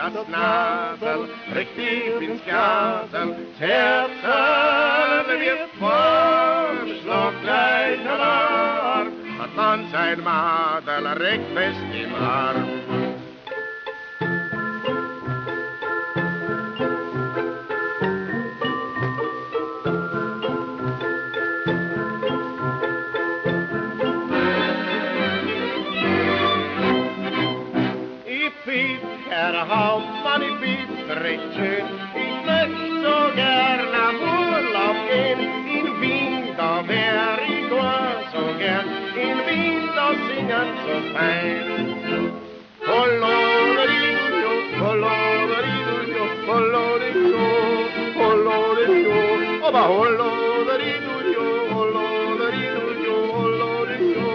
das Nasel, rückt tief ins Gasel, das Herz wird warm, schlag gleich Alarm, hat man sein Madel recht fest im Arm. Herr Hauptmann, ich bin's recht schön. Ich möcht so gern am Urlaub gehen. In Wien, da wär ich gar so gern. In Wien, da singen so fein. Holoderido, holoderido, holoderido, holoderido, aber holoderido, holoderido, holoderido.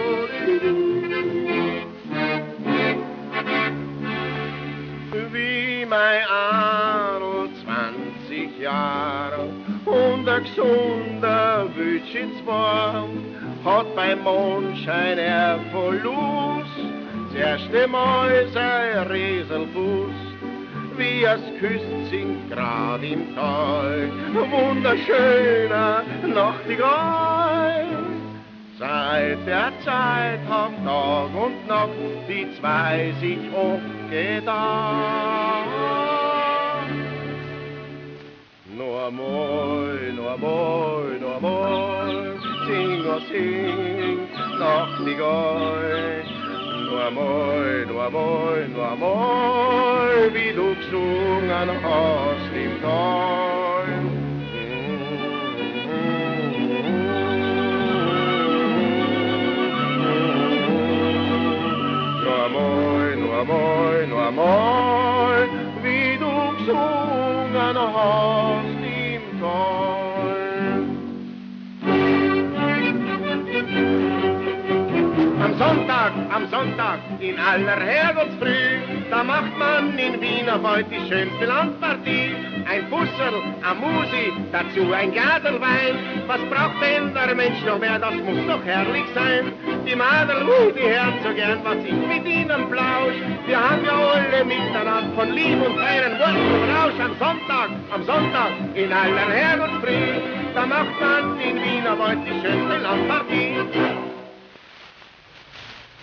Wie mein Arno 20 Jahre und ein gesunder Wütchen war, hat beim Mondschein voll Lust, das erste Mal sein Rieselfuß, wie es küsst singt grad im Tal, wunderschöner Nachtigall. Seit der Zeit haben Tag und Nacht die zwei sich aufgetan. Nur einmal, nur einmal, nur einmal, sing, oh sing, Nachtigall. Nur einmal, nur einmal, nur einmal, wie du gesungen hast im Tal. Nur einmal, wie du gesungen hast im Tal. Am Sonntag, in aller Herrgottsfrüh, da macht man in Wien auf heute die schönste Landpartie. Ein Fusserl, ein Musi, dazu ein Glasl Wein. Was braucht denn der Mensch noch mehr, das muss doch herrlich sein. Die Madel, die hören so gern, was ich mit ihnen plausch. Wir haben ja alle miteinander von Lieb und feinen Wurst und Rausch. Am Sonntag, in aller Herrgottsfrüh, da macht man in Wien auf heute die schönste Landpartie.